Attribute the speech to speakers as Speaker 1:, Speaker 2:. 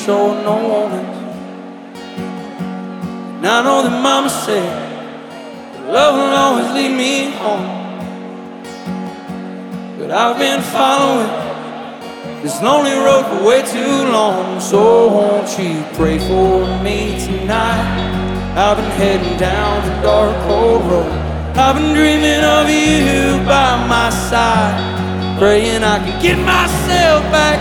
Speaker 1: showed no warnings. And I know that mama said love will always lead me home, but I've been following this lonely road for way too long. So won't you pray for me tonight? I've been heading down the dark cold road. I've been dreaming of you by my side, praying I can get myself back